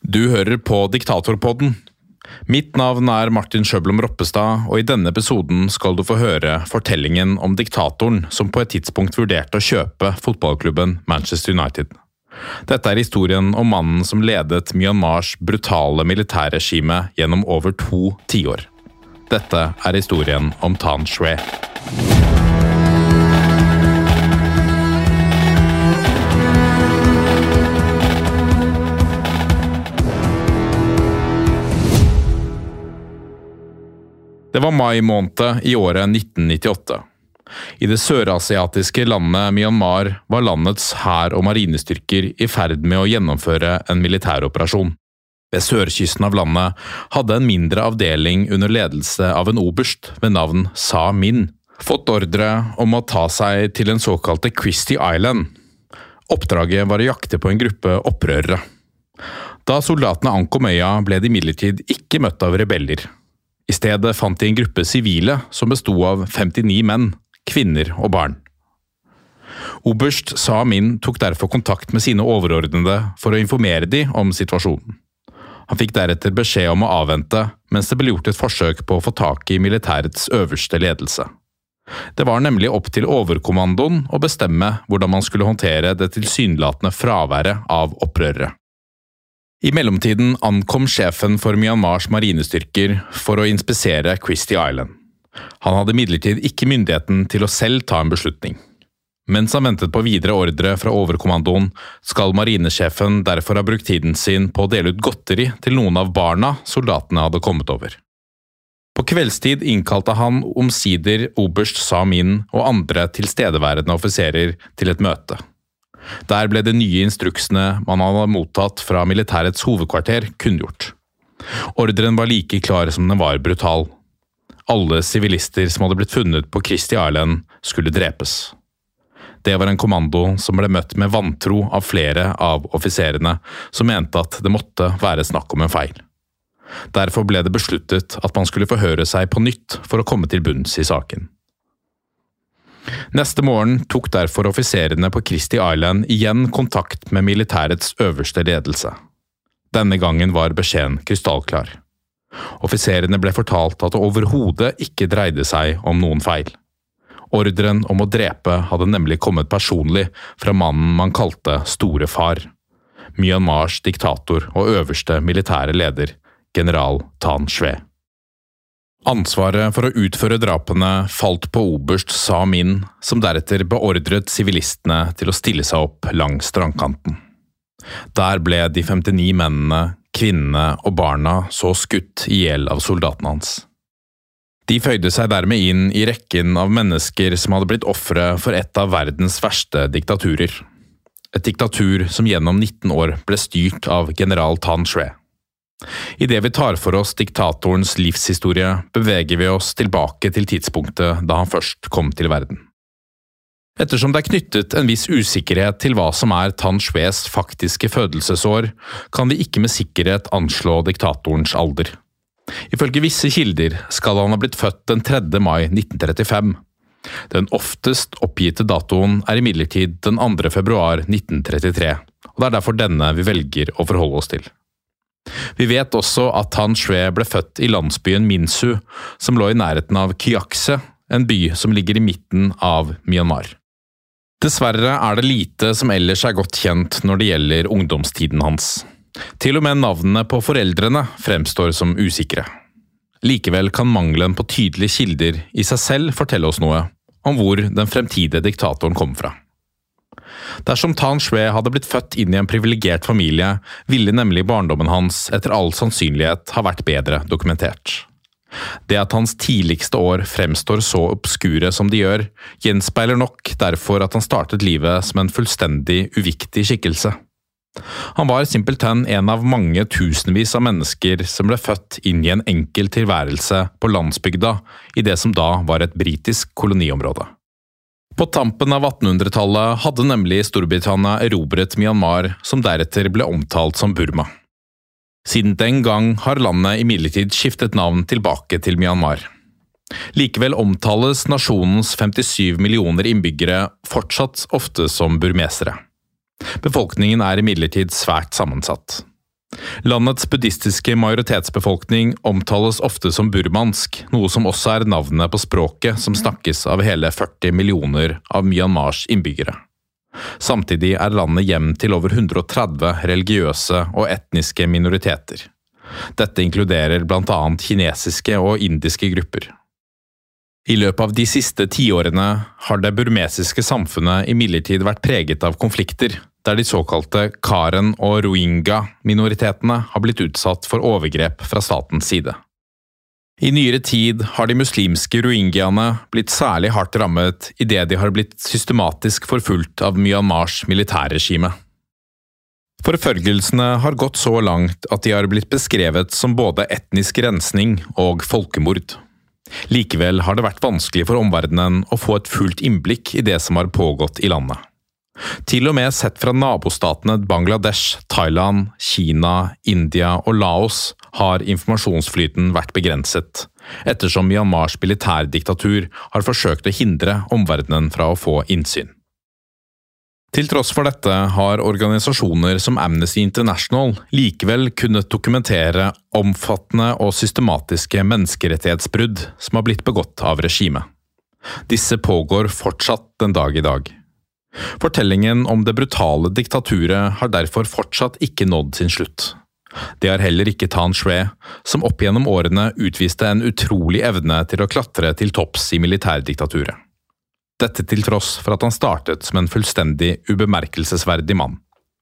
Du hører på Diktatorpodden. Mitt navn er Martin Skjøblom Roppestad, og i denne episoden skal du få høre fortellingen om diktatoren som på et tidspunkt vurderte å kjøpe fotballklubben Manchester United. Dette er historien om mannen som ledet Myanmars brutale militærregime gjennom over 2 tiår. Dette er historien om Than Shwe. Det var mai måned i året 1998. I det sørasiatiske landet Myanmar var landets hær- og marinestyrker i ferd med å gjennomføre en militæroperasjon. Ved sørkysten av landet hadde en mindre avdeling under ledelse av en oberst ved navn Sa Min fått ordre om å ta seg til den såkalte Christie Island. Oppdraget var å jakte på en gruppe opprørere. Da soldatene ankom øya ble de imidlertid ikke møtt av rebeller. I stedet fant de en gruppe sivile som bestod av 59 menn, kvinner og barn. Oberst Sa Min tok derfor kontakt med sine overordnede for å informere de om situasjonen. Han fikk deretter beskjed om å avvente, mens det ble gjort et forsøk på å få tak i militærets øverste ledelse. Det var nemlig opp til overkommandoen å bestemme hvordan man skulle håndtere det tilsynelatende fraværet av opprørere. I mellomtiden ankom sjefen for Myanmars marinestyrker for å inspisere Christie Island. Han hadde imidlertid ikke myndigheten til å selv ta en beslutning. Mens han ventet på videre ordre fra overkommandoen, skal marinesjefen derfor ha brukt tiden sin på å dele ut godteri til noen av barna soldatene hadde kommet over. På kveldstid innkalte han omsider oberst Sa Min og andre tilstedeværende offiserer til et møte. Der ble de nye instruksene man hadde mottatt fra militærets hovedkvarter kunngjort. Ordren var like klar som den var brutal. Alle sivilister som hadde blitt funnet på Christie Island skulle drepes. Det var en kommando som ble møtt med vantro av flere av offiserene som mente at det måtte være snakk om en feil. Derfor ble det besluttet at man skulle forhøre seg på nytt for å komme til bunns i saken. Neste morgen tok derfor offiserene på Christie Island igjen kontakt med militærets øverste ledelse. Denne gangen var beskjeden krystallklar. Offiserene ble fortalt at det overhodet ikke dreide seg om noen feil. Ordren om å drepe hadde nemlig kommet personlig fra mannen man kalte Store Far, Myanmars diktator og øverste militære leder, general Than Shwe. Ansvaret for å utføre drapene falt på oberst Sa Min, som deretter beordret sivilistene til å stille seg opp langs strandkanten. Der ble de 59 mennene, kvinnene og barna så skutt ihjel av soldatene hans. De føyde seg dermed inn i rekken av mennesker som hadde blitt ofre for et av verdens verste diktaturer. Et diktatur som gjennom 19 år ble styrt av general Than Shwe. I det vi tar for oss diktatorens livshistorie, beveger vi oss tilbake til tidspunktet da han først kom til verden. Ettersom det er knyttet en viss usikkerhet til hva som er Than Shwes faktiske fødelsesår, kan vi ikke med sikkerhet anslå diktatorens alder. Ifølge visse kilder skal han ha blitt født den 3. mai 1935. Den oftest oppgitte datoen er imidlertid den 2. februar 1933, og det er derfor denne vi velger å forholde oss til. Vi vet også at Than Shwe ble født i landsbyen Minsu, som lå i nærheten av Kyakse, en by som ligger i midten av Myanmar. Dessverre er det lite som ellers er godt kjent når det gjelder ungdomstiden hans. Til og med navnene på foreldrene fremstår som usikre. Likevel kan mangelen på tydelige kilder i seg selv fortelle oss noe om hvor den fremtidige diktatoren kom fra. Dersom Than Shwe hadde blitt født inn i en privilegert familie, ville nemlig barndommen hans etter all sannsynlighet ha vært bedre dokumentert. Det at hans tidligste år fremstår så obskure som de gjør, gjenspeiler nok derfor at han startet livet som en fullstendig uviktig skikkelse. Han var simpelthen en av mange tusenvis av mennesker som ble født inn i en enkel tilværelse på landsbygda i det som da var et britisk koloniområde. På tampen av 1800-tallet hadde nemlig Storbritannia erobret Myanmar, som deretter ble omtalt som Burma. Siden den gang har landet imidlertid skiftet navn tilbake til Myanmar. Likevel omtales nasjonens 57 millioner innbyggere fortsatt ofte som burmesere. Befolkningen er imidlertid svært sammensatt. Landets buddhistiske majoritetsbefolkning omtales ofte som burmansk, noe som også er navnet på språket som snakkes av hele 40 millioner av Myanmars innbyggere. Samtidig er landet hjem til over 130 religiøse og etniske minoriteter. Dette inkluderer blant annet kinesiske og indiske grupper. I løpet av de siste 10 årene har det burmesiske samfunnet imidlertid vært preget av konflikter, der de såkalte Karen- og Rohingya-minoritetene har blitt utsatt for overgrep fra statens side. I nyere tid har de muslimske rohingyaene blitt særlig hardt rammet i det de har blitt systematisk forfulgt av Myanmars militærregime. Forfølgelsene har gått så langt at de har blitt beskrevet som både etnisk rensning og folkemord. Likevel har det vært vanskelig for omverdenen å få et fullt innblikk i det som har pågått i landet. Til og med sett fra nabostatene Bangladesh, Thailand, Kina, India og Laos har informasjonsflyten vært begrenset, ettersom Myanmars militærdiktatur har forsøkt å hindre omverdenen fra å få innsyn. Til tross for dette har organisasjoner som Amnesty International likevel kunnet dokumentere omfattende og systematiske menneskerettighetsbrudd som har blitt begått av regimet. Disse pågår fortsatt den dag i dag. Fortellingen om det brutale diktaturet har derfor fortsatt ikke nådd sin slutt. Det har heller ikke Than Shwe, som opp gjennom årene utviste en utrolig evne til å klatre til topps i militærdiktaturet. Dette til tross for at han startet som en fullstendig ubemerkelsesverdig mann.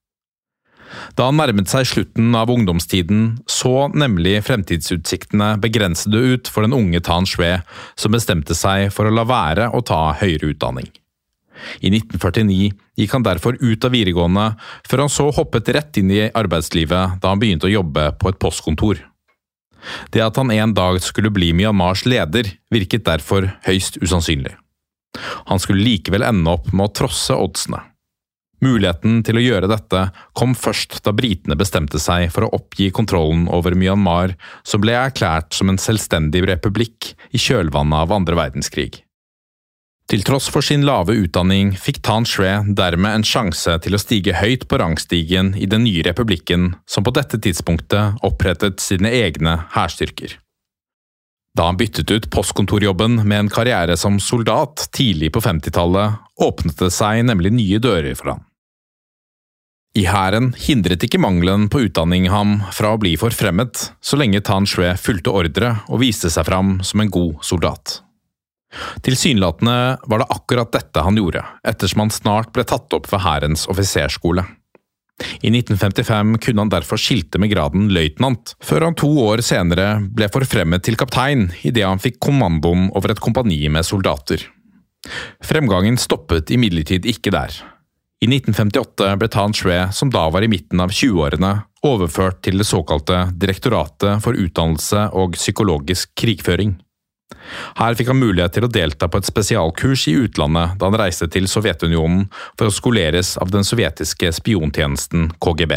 Da han nærmet seg slutten av ungdomstiden, så nemlig fremtidsutsiktene begrensede ut for den unge Than Shwe, som bestemte seg for å la være å ta høyere utdanning. I 1949 gikk han derfor ut av videregående, før han så hoppet rett inn i arbeidslivet da han begynte å jobbe på et postkontor. Det at han en dag skulle bli Myanmars leder, virket derfor høyst usannsynlig. Han skulle likevel ende opp med å trosse oddsene. Muligheten til å gjøre dette kom først da britene bestemte seg for å oppgi kontrollen over Myanmar, som ble erklært som en selvstendig republikk i kjølvannet av andre verdenskrig. Til tross for sin lave utdanning fikk Than Shwe dermed en sjanse til å stige høyt på rangstigen i den nye republikken, som på dette tidspunktet opprettet sine egne hærstyrker. Da han byttet ut postkontorjobben med en karriere som soldat tidlig på 50-tallet, åpnet det seg nemlig nye dører for ham. I hæren hindret ikke mangelen på utdanning ham fra å bli forfremmet, så lenge Than Shwe fulgte ordre og viste seg fram som en god soldat. Tilsynelatende var det akkurat dette han gjorde, ettersom han snart ble tatt opp ved hærens offiserskole. I 1955 kunne han derfor skilte med graden løytnant, før han 2 år senere ble forfremmet til kaptein i det han fikk kommandoen over et kompani med soldater. Fremgangen stoppet imidlertid ikke der. I 1958 ble Than Shwe, som da var i midten av 20-årene, overført til det såkalte Direktoratet for utdannelse og psykologisk krigføring. Her fikk han mulighet til å delta på et spesialkurs i utlandet da han reiste til Sovjetunionen for å skoleres av den sovjetiske spiontjenesten KGB.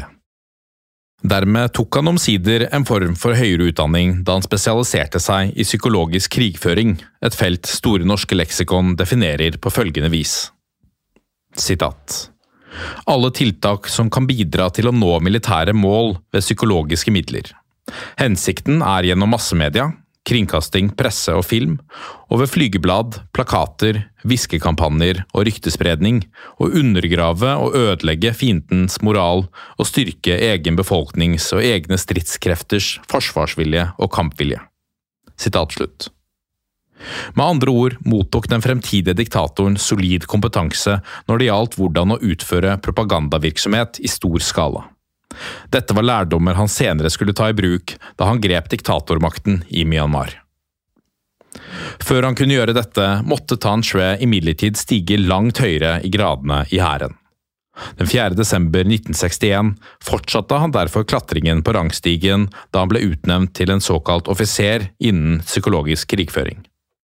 Dermed tok han omsider en form for høyere utdanning da han spesialiserte seg i psykologisk krigføring, et felt Store norske leksikon definerer på følgende vis. Sitat. Alle tiltak som kan bidra til å nå militære mål ved psykologiske midler. Hensikten er gjennom massemedia, kringkasting, presse og film, og ved flygeblad, plakater, viskekampanjer og ryktespredning, og undergrave og ødelegge fiendens moral og styrke egen befolknings og egne stridskrefters forsvarsvilje og kampvilje. Sitat slutt. Med andre ord mottok den fremtidige diktatoren solid kompetanse når det gjaldt hvordan å utføre propagandavirksomhet i stor skala. Dette var lærdommer han senere skulle ta i bruk da han grep diktatormakten i Myanmar. Før han kunne gjøre dette, måtte Than Shwe imidlertid stige langt høyere i gradene i hæren. Den 4. desember 1961 fortsatte han derfor klatringen på rangstigen da han ble utnevnt til en såkalt offiser innen psykologisk krigføring.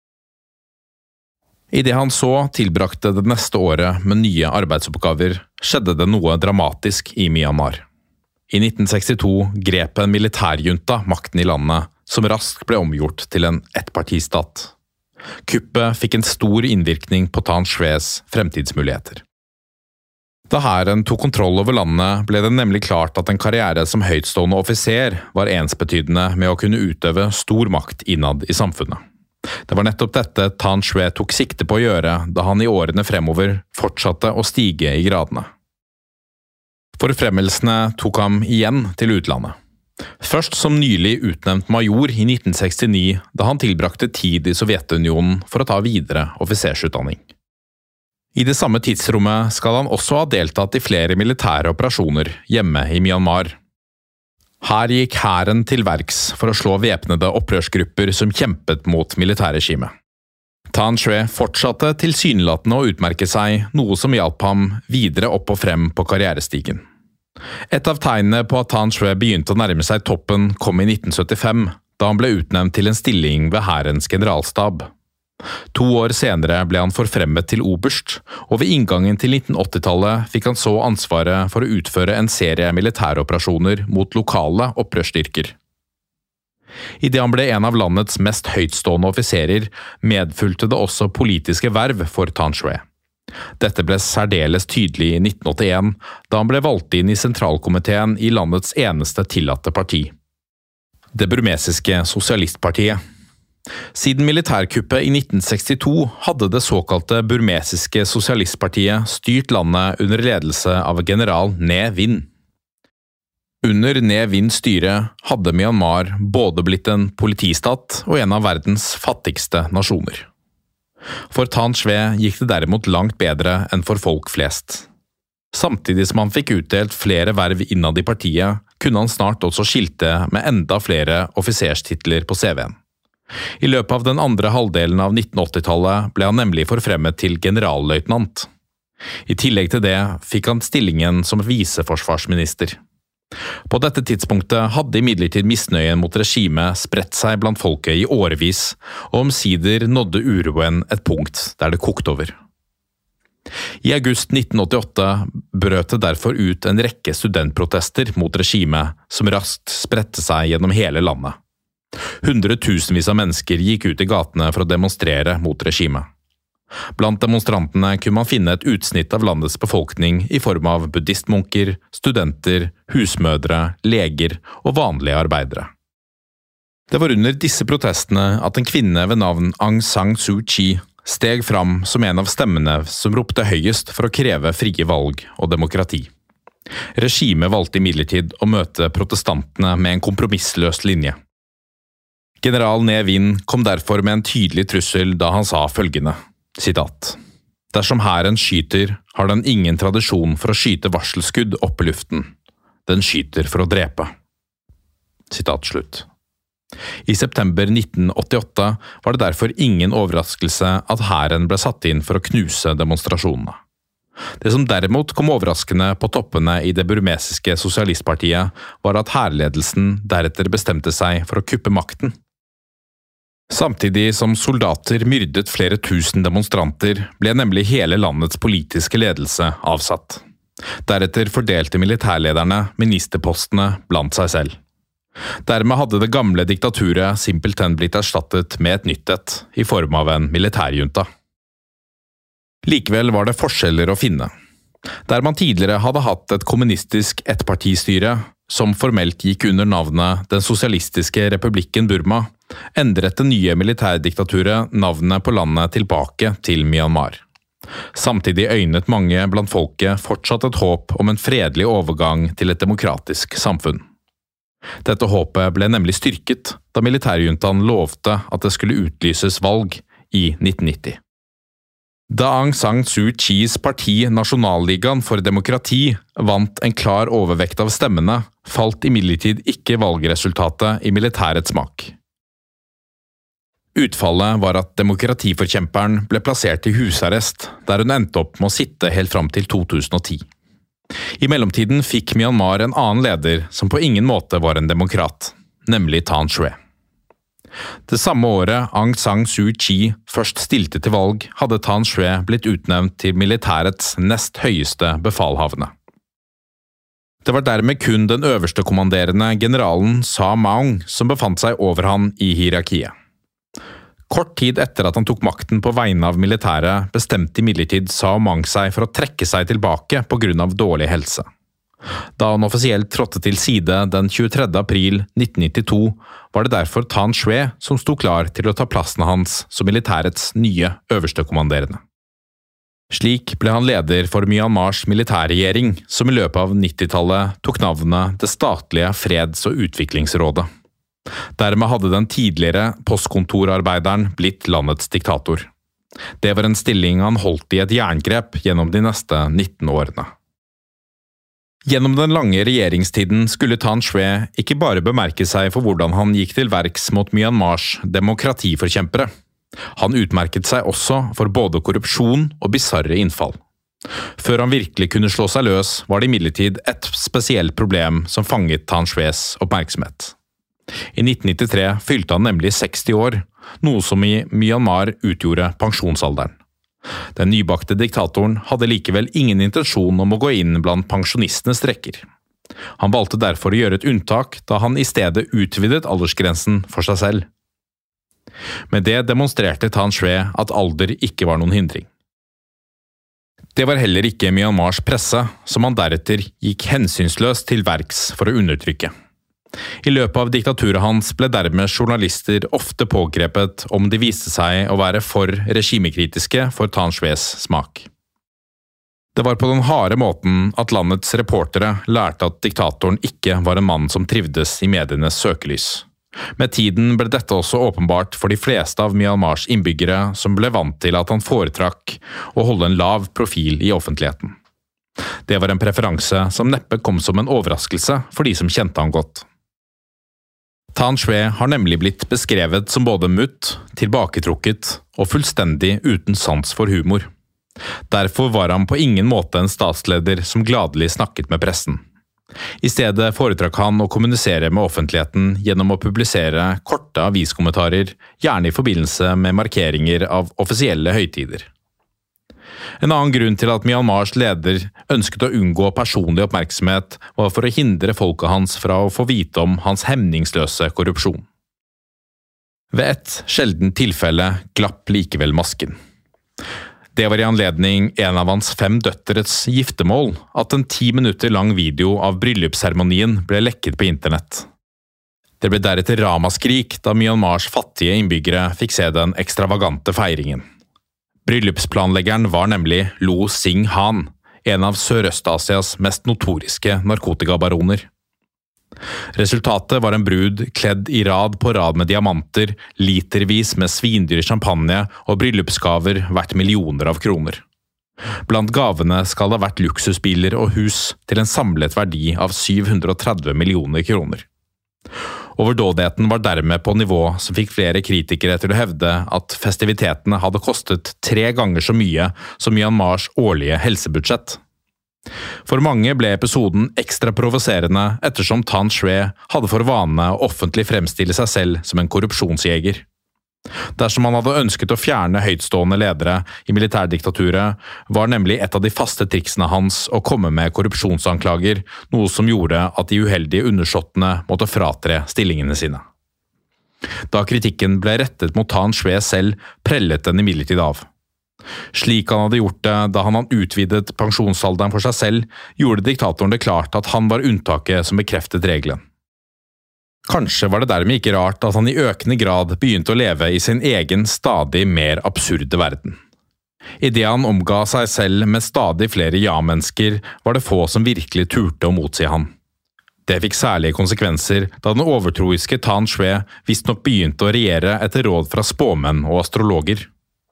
I det han så tilbrakte det neste året med nye arbeidsoppgaver, skjedde det noe dramatisk i Myanmar. I 1962 grep en militærjunta makten i landet, som raskt ble omgjort til en ettpartistat. Kuppet fikk en stor innvirkning på Than Shwes fremtidsmuligheter. Da hæren tok kontroll over landet, ble det nemlig klart at en karriere som høytstående offiser var ensbetydende med å kunne utøve stor makt innad i samfunnet. Det var nettopp dette Tan Shwe tok sikte på å gjøre da han i årene fremover fortsatte å stige i gradene. Forfremmelsene tok ham igjen til utlandet. Først som nylig utnevnt major i 1969, da han tilbrakte tid i Sovjetunionen for å ta videre offisersutdanning. I det samme tidsrommet skal han også ha deltatt i flere militære operasjoner hjemme i Myanmar. Her gikk hæren til verks for å slå væpnede opprørsgrupper som kjempet mot militærregimet. Tan Shwe fortsatte tilsynelatende å utmerke seg, noe som hjalp ham videre opp og frem på karrierestigen. Et av tegnene på at Tan Shwe begynte å nærme seg toppen kom i 1975, da han ble utnevnt til en stilling ved hærens generalstab. 2 år senere ble han forfremmet til oberst, og ved inngangen til 1980-tallet fikk han så ansvaret for å utføre en serie militæroperasjoner mot lokale opprørsstyrker. I det han ble en av landets mest høytstående offiserer, medfulgte det også politiske verv for Tan Shwe. Dette ble særdeles tydelig i 1981, da han ble valgt inn i sentralkomiteen i landets eneste tillatte parti, det burmesiske sosialistpartiet. Siden militærkuppet i 1962 hadde det såkalte burmesiske sosialistpartiet styrt landet under ledelse av general Ne Win. Under Ne Wins styre hadde Myanmar både blitt en politistat og en av verdens fattigste nasjoner. For Tan Shwe gikk det derimot langt bedre enn for folk flest. Samtidig som han fikk utdelt flere verv innad i partiet, kunne han snart også skilte med enda flere offiserstitler på CV-en. I løpet av den andre halvdelen av 1980-tallet ble han nemlig forfremmet til generalløytnant. I tillegg til det fikk han stillingen som viseforsvarsminister. På dette tidspunktet hadde imidlertid misnøyen mot regimet spredt seg blant folket i årevis, og omsider nådde uroen et punkt der det kokte over. I august 1988 brøt det derfor ut en rekke studentprotester mot regimet, som raskt spredte seg gjennom hele landet. Hundretusenvis av mennesker gikk ut i gatene for å demonstrere mot regimet. Blant demonstrantene kunne man finne et utsnitt av landets befolkning i form av buddhistmunker, studenter, husmødre, leger og vanlige arbeidere. Det var under disse protestene at en kvinne ved navn Aung San Suu Kyi steg fram som en av stemmene som ropte høyest for å kreve frie valg og demokrati. Regimet valgte imidlertid å møte protestantene med en kompromissløs linje. General Ne Win kom derfor med en tydelig trussel da han sa følgende: Sitat. Dersom hæren skyter, har den ingen tradisjon for å skyte varselskudd opp i luften. Den skyter for å drepe. Sitat slutt. I september 1988 var det derfor ingen overraskelse at hæren ble satt inn for å knuse demonstrasjonene. Det som derimot kom overraskende på toppene i det burmesiske sosialistpartiet, var at hærledelsen deretter bestemte seg for å kuppe makten. Samtidig som soldater myrdet flere tusen demonstranter, ble nemlig hele landets politiske ledelse avsatt. Deretter fordelte militærlederne ministerpostene blant seg selv. Dermed hadde det gamle diktaturet simpelthen blitt erstattet med et nytt et, i form av en militærjunta. Likevel var det forskjeller å finne. Der man tidligere hadde hatt et kommunistisk ettpartistyre, som formelt gikk under navnet Den sosialistiske republikken Burma, endret det nye militærdiktaturet navnet på landet tilbake til Myanmar. Samtidig øynet mange blant folket fortsatt et håp om en fredelig overgang til et demokratisk samfunn. Dette håpet ble nemlig styrket da militærjuntaen lovte at det skulle utlyses valg i 1990. Da Aung San Suu Kyis parti Nasjonalligaen for demokrati vant en klar overvekt av stemmene, falt imidlertid ikke valgresultatet i militærets smak. Utfallet var at demokratiforkjemperen ble plassert i husarrest, der hun endte opp med å sitte helt fram til 2010. I mellomtiden fikk Myanmar en annen leder som på ingen måte var en demokrat, nemlig Tan Shwe. Det samme året Aung San Suu Kyi først stilte til valg, hadde Tan Shwe blitt utnevnt til militærets nest høyeste befalhavende. Det var dermed kun den øverste kommanderende generalen Sa Maung som befant seg over han i hierarkiet. Kort tid etter at han tok makten på vegne av militæret, bestemte imidlertid Sao Mang seg for å trekke seg tilbake på grunn av dårlig helse. Da han offisielt trådte til side den 23. april 1992, var det derfor Tan Shwe som sto klar til å ta plassen hans som militærets nye øverstekommanderende. Slik ble han leder for Myanmars militærregjering, som i løpet av 90-tallet tok navnet Det statlige freds- og utviklingsrådet. Dermed hadde den tidligere postkontorarbeideren blitt landets diktator. Det var en stilling han holdt i et jerngrep gjennom de neste 19 årene. Gjennom den lange regjeringstiden skulle Tan Shwe ikke bare bemerke seg for hvordan han gikk til verks mot Myanmars demokratiforkjempere. Han utmerket seg også for både korrupsjon og bizarre innfall. Før han virkelig kunne slå seg løs, var det imidlertid et spesielt problem som fanget Tan Shwes oppmerksomhet. I 1993 fylte han nemlig 60 år, noe som i Myanmar utgjorde pensjonsalderen. Den nybakte diktatoren hadde likevel ingen intensjon om å gå inn blant pensjonistenes rekker. Han valgte derfor å gjøre et unntak da han i stedet utvidet aldersgrensen for seg selv. Med det demonstrerte Tan Shwe at alder ikke var noen hindring. Det var heller ikke Myanmars presse, som han deretter gikk hensynsløst til verks for å undertrykke. I løpet av diktaturet hans ble dermed journalister ofte pågrepet om de viste seg å være for regimekritiske for Tan Shwes smak. Det var på den harde måten at landets reportere lærte at diktatoren ikke var en mann som trivdes i medienes søkelys. Med tiden ble dette også åpenbart for de fleste av Myanmars innbyggere som ble vant til at han foretrakk å holde en lav profil i offentligheten. Det var en preferanse som neppe kom som en overraskelse for de som kjente han godt. Tan Shwe har nemlig blitt beskrevet som både mutt, tilbaketrukket og fullstendig uten sans for humor. Derfor var han på ingen måte en statsleder som gladelig snakket med pressen. I stedet foretrakk han å kommunisere med offentligheten gjennom å publisere korte aviskommentarer, gjerne i forbindelse med markeringer av offisielle høytider. En annen grunn til at Myanmars leder ønsket å unngå personlig oppmerksomhet var for å hindre folket hans fra å få vite om hans hemningsløse korrupsjon. Ved et sjeldent tilfelle glapp likevel masken. Det var i anledning en av hans 5 døtteres giftermål at en 10 minutter lang video av bryllupsseremonien ble lekket på internett. Det ble deretter ramaskrik da Myanmars fattige innbyggere fikk se den ekstravagante feiringen. Bryllupsplanleggeren var nemlig Lo Sing Han, en av Sørøst-Asias mest notoriske narkotikabaroner. Resultatet var en brud kledd i rad på rad med diamanter, litervis med svindyr champagne og bryllupsgaver verdt millioner av kroner. Blant gavene skal det ha vært luksusbiler og hus til en samlet verdi av 730 millioner kroner. Overdådigheten var dermed på nivå som fikk flere kritikere til å hevde at festivitetene hadde kostet 3 ganger så mye som Myanmars årlige helsebudsjett. For mange ble episoden ekstra provoserende ettersom Tan Shwe hadde for vane å offentlig fremstille seg selv som en korrupsjonsjeger. Dersom han hadde ønsket å fjerne høytstående ledere i militærdiktaturet, var nemlig et av de faste triksene hans å komme med korrupsjonsanklager, noe som gjorde at de uheldige undersåttene måtte fratre stillingene sine. Da kritikken ble rettet mot Tan Shwe selv, prellet den imidlertid av. Slik han hadde gjort det da han utvidet pensjonsalderen for seg selv, gjorde diktatoren det klart at han var unntaket som bekreftet regelen. Kanskje var det dermed ikke rart at han i økende grad begynte å leve i sin egen stadig mer absurde verden. I det han omga seg selv med stadig flere ja-mennesker, var det få som virkelig turte å motsi han. Det fikk særlige konsekvenser da den overtroiske Tan Shwe visstnok begynte å regjere etter råd fra spåmenn og astrologer.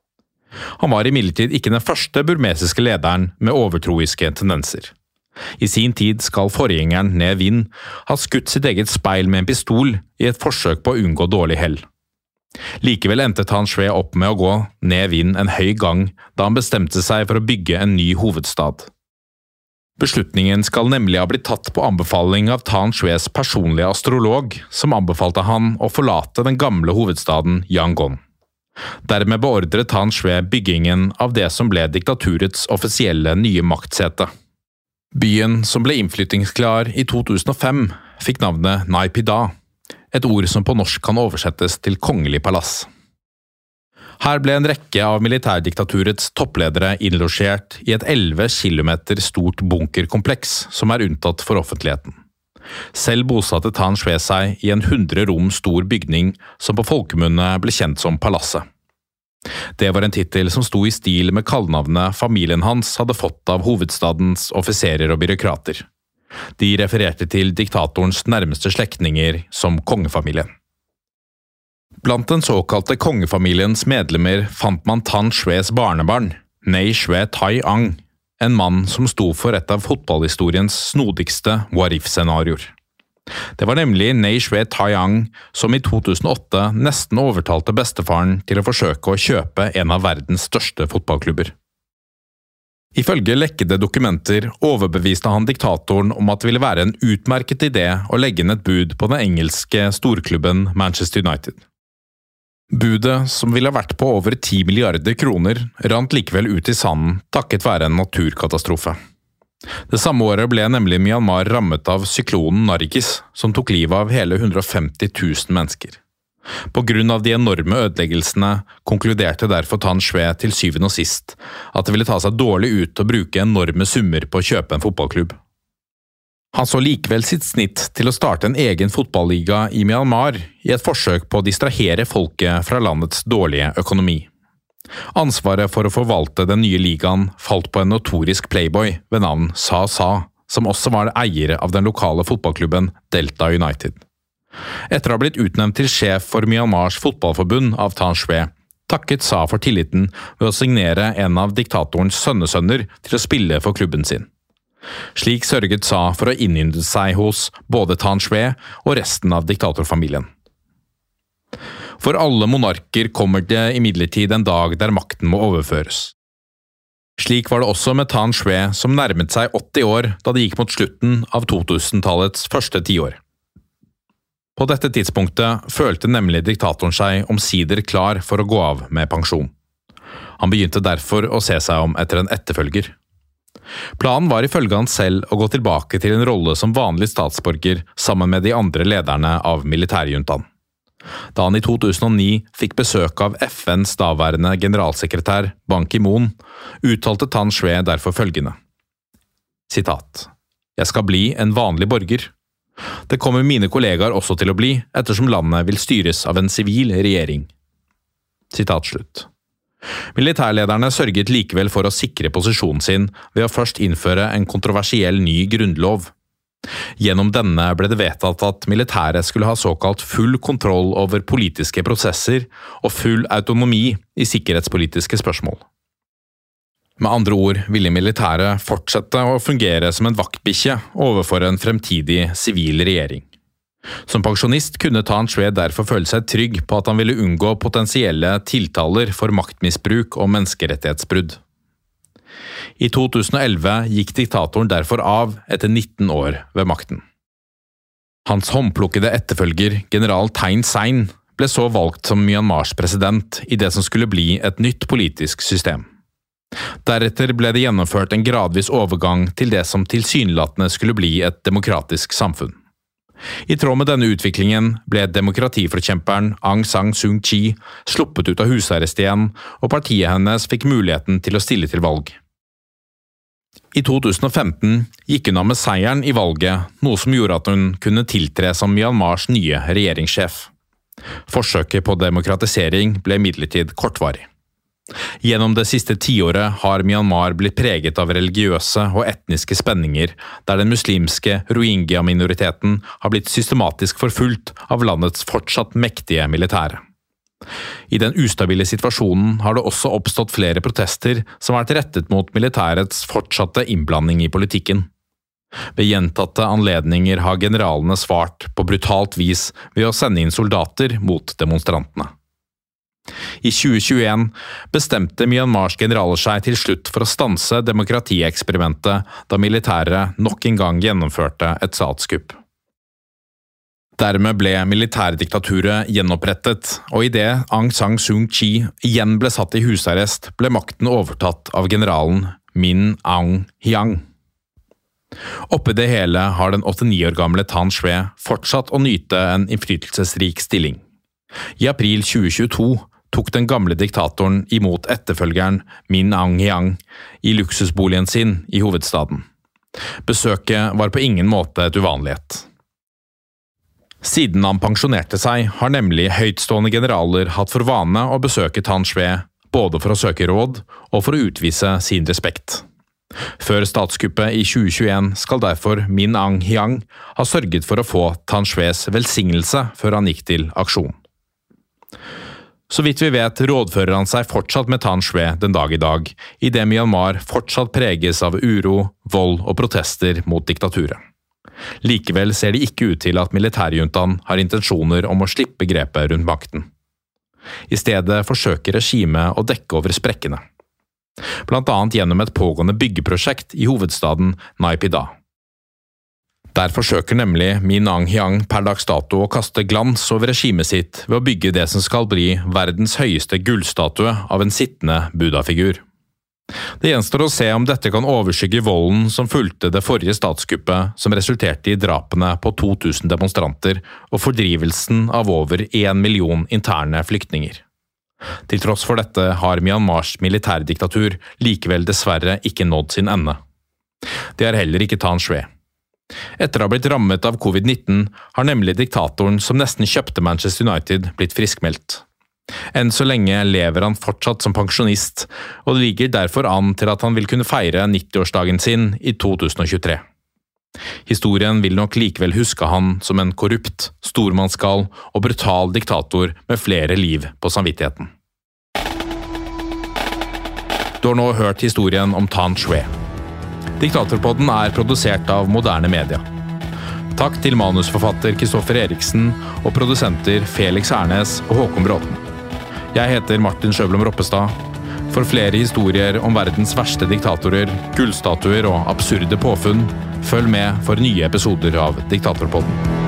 Han var imidlertid ikke den første burmesiske lederen med overtroiske tendenser. I sin tid skal forgjengeren Ne Win ha skutt sitt eget speil med en pistol i et forsøk på å unngå dårlig hell. Likevel endte Tan Shwe opp med å gå Ne Win en høy gang da han bestemte seg for å bygge en ny hovedstad. Beslutningen skal nemlig ha blitt tatt på anbefaling av Tan Shwes personlige astrolog, som anbefalte han å forlate den gamle hovedstaden Yangon. Dermed beordret Tan Shwe byggingen av det som ble diktaturets offisielle nye maktsete. Byen som ble innflyttingsklar i 2005 fikk navnet Nay Pyidaw, et ord som på norsk kan oversettes til kongelig palass. Her ble en rekke av militærdiktaturets toppledere innlosjert i et 11 kilometer stort bunkerkompleks som unntatt for offentligheten. Selv bosatte Tan Shwe seg i en 100 rom stor bygning som på folkemunne ble kjent som Palasset. Det var en titel som sto i stil med kallenavnet familien hans hadde fått av hovedstadens offiserer og byråkrater. De refererte til diktatorens nærmeste slektninger som kongefamilien. Blant den såkalte kongefamiliens medlemmer fant man Tan Shwes barnebarn, Nei Shwe Tai Ang, en mann som sto for et av fotballhistoriens snodigste what-if-scenarioer. Det var nemlig Nei Shwe Tai Ang som i 2008 nesten overtalte bestefaren til å forsøke å kjøpe en av verdens største fotballklubber. Ifølge lekkede dokumenter overbeviste han diktatoren om at det ville være en utmerket idé å legge inn et bud på den engelske storklubben Manchester United. Budet, som ville vært på over 10 milliarder kroner, rant likevel ut i sanden takket være en naturkatastrofe. Det samme året ble nemlig Myanmar rammet av syklonen Nargis, som tok livet av hele 150 000 mennesker. På grunn av de enorme ødeleggelsene konkluderte derfor Tan Shwe til syvende og sist at det ville ta seg dårlig ut å bruke enorme summer på å kjøpe en fotballklubb. Han så likevel sitt snitt til å starte en egen fotballiga i Myanmar i et forsøk på å distrahere folket fra landets dårlige økonomi. Ansvaret for å forvalte den nye ligaen falt på en notorisk playboy ved navn Sa Sa, som også var eier av den lokale fotballklubben Delta United. Etter å ha blitt utnevnt til sjef for Myanmars fotballforbund av Tan Shwe, takket Sa for tilliten ved å signere en av diktatorens sønnesønner til å spille for klubben sin. Slik sørget Sa for å innynde seg hos både Tan Shwe og resten av diktatorfamilien. For alle monarker kommer det imidlertid en dag der makten må overføres. Slik var det også med Tan Shwe, som nærmet seg 80 år da det gikk mot slutten av 2000-tallets første tiår. På dette tidspunktet følte nemlig diktatoren seg omsider klar for å gå av med pensjon. Han begynte derfor å se seg om etter en etterfølger. Planen var ifølge han selv å gå tilbake til en rolle som vanlig statsborger sammen med de andre lederne av militærjuntaen. Da han i 2009 fikk besøk av FNs daværende generalsekretær Ban Ki-moon, uttalte Tan Shwe derfor følgende. Sitat. Jeg skal bli en vanlig borger. Det kommer mine kollegaer også til å bli, ettersom landet vil styres av en sivil regjering. Sitat slutt. Militærlederne sørget likevel for å sikre posisjonen sin ved å først innføre en kontroversiell ny grunnlov. Gjennom denne ble det vedtatt at militæret skulle ha såkalt full kontroll over politiske prosesser og full autonomi i sikkerhetspolitiske spørsmål. Med andre ord ville militæret fortsette å fungere som en vaktbikkje overfor en fremtidig sivil regjering. Som pensjonist kunne Tan Shwe derfor føle seg trygg på at han ville unngå potensielle tiltaler for maktmisbruk og menneskerettighetsbrudd. I 2011 gikk diktatoren derfor av etter 19 år ved makten. Hans håndplukkede etterfølger, general Thein Sein, ble så valgt som Myanmars president i det som skulle bli et nytt politisk system. Deretter ble det gjennomført en gradvis overgang til det som tilsynelatende skulle bli et demokratisk samfunn. I tråd med denne utviklingen ble demokratiforkjemperen Aung San Suu Kyi sluppet ut av husarrest igjen, og partiet hennes fikk muligheten til å stille til valg. I 2015 gikk hun av med seieren i valget, noe som gjorde at hun kunne tiltre som Myanmars nye regjeringssjef. Forsøket på demokratisering ble imidlertid kortvarig. Gjennom det siste tiåret har Myanmar blitt preget av religiøse og etniske spenninger, der den muslimske Rohingya-minoriteten har blitt systematisk forfulgt av landets fortsatt mektige militære. I den ustabile situasjonen har det også oppstått flere protester som har vært rettet mot militærets fortsatte innblanding i politikken. Ved gjentatte anledninger har generalene svart på brutalt vis ved å sende inn soldater mot demonstrantene. I 2021 bestemte Myanmars generaler seg til slutt for å stanse demokratieksperimentet da militæret nok en gang gjennomførte et statskupp. Dermed ble militærdiktaturet gjenopprettet, og i det Aung San Suu Kyi igjen ble satt i husarrest, ble makten overtatt av generalen Min Aung Hlaing. Oppi det hele har den 89 år gamle Tan Shwe fortsatt å nyte en innflytelsesrik stilling. I april 2022 tok den gamle diktatoren imot etterfølgeren Min Aung Hlaing i luksusboligen sin i hovedstaden. Besøket var på ingen måte et uvanlighet. Siden han pensjonerte seg, har nemlig høytstående generaler hatt for vane å besøke Tan Shwe, både for å søke råd og for å utvise sin respekt. Før statskuppet i 2021 skal derfor Min Aung Hlaing ha sørget for å få Tan Shwes velsignelse før han gikk til aksjon. Så vidt vi vet rådfører han seg fortsatt med Tan Shwe den dag i dag, i det Myanmar fortsatt preges av uro, vold og protester mot diktaturet. Likevel ser det ikke ut til at militærjuntaen har intensjoner om å slippe grepet rundt makten. I stedet forsøker regimet å dekke over sprekkene. Blant annet gjennom et pågående byggeprosjekt i hovedstaden Naypyidaw. Der forsøker nemlig Min Aung Hlaing per dags dato å kaste glans over regimet sitt ved å bygge det som skal bli verdens høyeste gullstatue av en sittende Buddha-figur. Det gjenstår å se om dette kan overskygge volden som fulgte det forrige statskuppet som resulterte i drapene på 2000 demonstranter og fordrivelsen av over 1 million interne flyktninger. Til tross for dette har Myanmars militærdiktatur likevel dessverre ikke nådd sin ende. Det er heller ikke Tan Shwe. Etter å ha blitt rammet av covid-19 har nemlig diktatoren som nesten kjøpte Manchester United blitt friskmeldt. Enn så lenge lever han fortsatt som pensjonist, og det ligger derfor an til at han vil kunne feire 90-årsdagen sin i 2023. Historien vil nok likevel huske han som en korrupt, stormannsgal og brutal diktator med flere liv på samvittigheten. Du har nå hørt historien om Tan Shwe. Diktatorpodden er produsert av Moderne Media. Takk til manusforfatter Kristoffer Eriksen og produsenter Felix Ernes og Håkon Bråten. Jeg heter Martin Sjøblom Roppestad. For flere historier om verdens verste diktatorer, gullstatuer og absurde påfunn, følg med for nye episoder av Diktatorpodden.